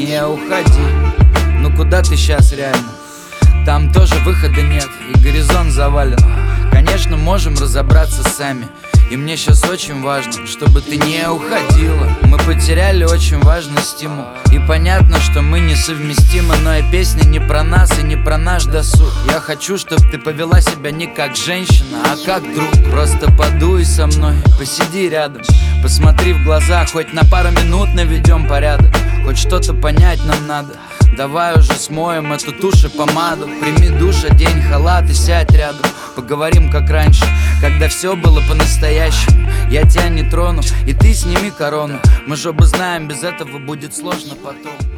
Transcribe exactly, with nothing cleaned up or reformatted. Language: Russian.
не уходи. Ну куда ты сейчас реально? Там тоже выхода нет, и горизонт завален. Конечно, можем разобраться сами. И мне сейчас очень важно, чтобы ты не уходила. Мы потеряли очень важный стимул. И понятно, что мы несовместимы, но и песня не про нас и не про наш досуг. Я хочу, чтобы ты повела себя не как женщина, а как друг. Просто подуй со мной, посиди рядом, посмотри в глаза, хоть на пару минут наведем порядок. Хоть что-то понять нам надо. Давай уже смоем эту тушь и помаду. Прими душ, одень халат и сядь рядом. Поговорим как раньше, когда все было по-настоящему. Я тебя не трону, и ты сними корону. Мы же оба знаем, без этого будет сложно потом.